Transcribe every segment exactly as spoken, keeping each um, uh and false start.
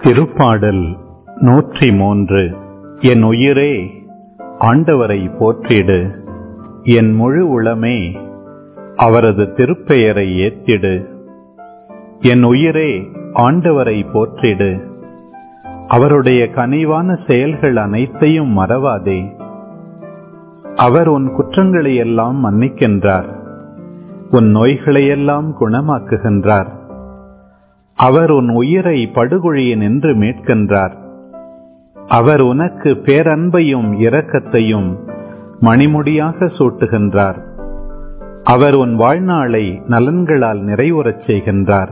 திருப்பாடல் நூற்றி மூன்று. என் உயிரே ஆண்டவரை போற்றிடு, என் முழு உளமே அவரது திருப்பெயரை ஏத்திடு. என் உயிரே ஆண்டவரை போற்றிடு, அவருடைய கனிவான செயல்கள் அனைத்தையும் மறவாதே. அவர் உன் குற்றங்களையெல்லாம் மன்னிக்கின்றார், உன் நோய்களையெல்லாம் குணமாக்குகின்றார். அவர் உன் உயிரை படுகுழியினின்று மீட்கின்றார். அவர் உனக்கு பேரன்பையும் இரக்கத்தையும் மணிமுடியாக சூட்டுகின்றார். அவர் உன் வாழ்நாளை நலன்களால் நிறைவுறச் செய்கின்றார்.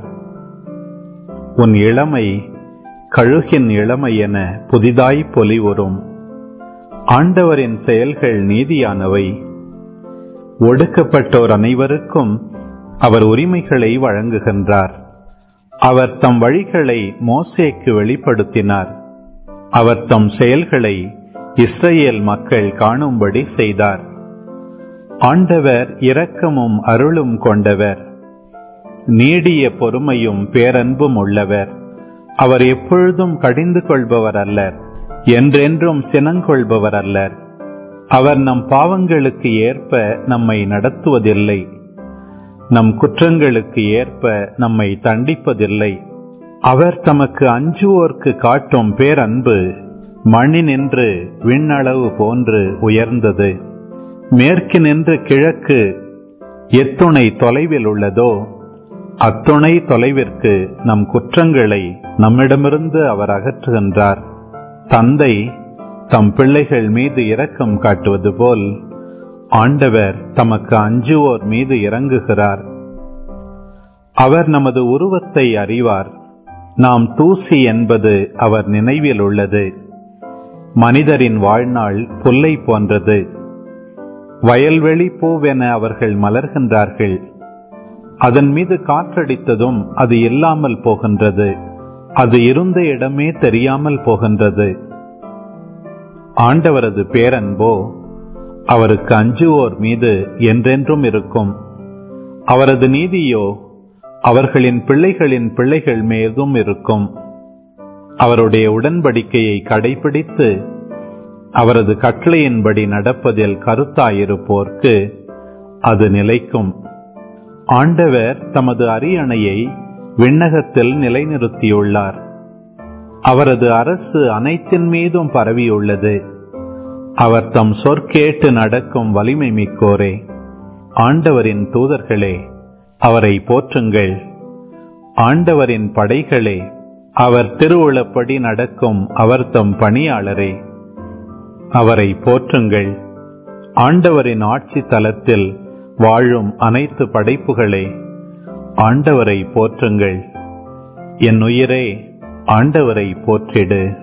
உன் இளமை கழுகின் இளமை என புதிதாய் பொலிவுறும். ஆண்டவரின் செயல்கள் நீதியானவை. ஒடுக்கப்பட்டோர் அனைவருக்கும் அவர் உரிமைகளை வழங்குகின்றார். அவர் தம் வழிகளை மோசேக்கு வெளிப்படுத்தினார். அவர் தம் செயல்களை இஸ்ரவேல் மக்கள் காணும்படி செய்தார். ஆண்டவர் இரக்கமும் அருளும் கொண்டவர், நீடிய பொறுமையும் பேரன்பும் உள்ளவர். அவர் எப்பொழுதும் கடிந்து கொள்பவர் அல்லர், என்றென்றும் சினங்கொள்பவர் அல்லர். அவர் நம் பாவங்களுக்கு ஏற்ப நம்மை நடத்துவதில்லை, நம் குற்றங்களுக்கு ஏற்ப நம்மை தண்டிப்பதில்லை. அவர் தமக்கு அஞ்சுவோர்க்கு காட்டும் பேரன்பு மண்ணினின்று விண்ணளவு போன்று உயர்ந்தது. மேற்கினின்று கிழக்கு எத்துணை தொலைவில் உள்ளதோ அத்துணை தொலைவிற்கு நம் குற்றங்களை நம்மிடமிருந்து அவர் அகற்றுகின்றார். தந்தை தம் பிள்ளைகள் மீது இரக்கம் காட்டுவது போல் ஆண்டவர் தமக்கு அஞ்சுவோர் மீது இறங்குகிறார். அவர் நமது உருவத்தை அறிவார், நாம் தூசி என்பது அவர் நினைவில் உள்ளது. மனிதரின் வாழ்நாள் புல்லை போன்றது, வயல்வெளி பூவென அவர்கள் மலர்கின்றார்கள். அதன் மீது காற்றடித்ததும் அது இல்லாமல் போகின்றது, அது இருந்த இடமே தெரியாமல் போகின்றது. ஆண்டவரது பேரன்போ அவருக்கு அஞ்சுவோர் மீது என்றென்றும் இருக்கும். அவரது நீதியோ அவர்களின் பிள்ளைகளின் பிள்ளைகள் மீதும் இருக்கும். அவருடைய உடன்படிக்கையை கடைபிடித்து அவரது கட்டளையின்படி நடப்பதில் கருத்தாயிருப்போர்க்கு அது நிலைக்கும். ஆண்டவர் தமது அரியணையை விண்ணகத்தில் நிலைநிறுத்தியுள்ளார். அவரது அரசு அனைத்தின் மீதும் பரவியுள்ளது. அவர் தம் சொற்கேட்டு நடக்கும் வலிமை மிக்கோரே, ஆண்டவரின் தூதர்களே அவரை போற்றுங்கள். ஆண்டவரின் படைகளே, அவர் திருவுளப்படி நடக்கும் அவர் தம் பணியாளரே அவரை போற்றுங்கள். ஆண்டவரின் ஆட்சி தலத்தில் வாழும் அனைத்து படைப்புகளே ஆண்டவரை போற்றுங்கள். என் உயிரே ஆண்டவரை போற்றிடு.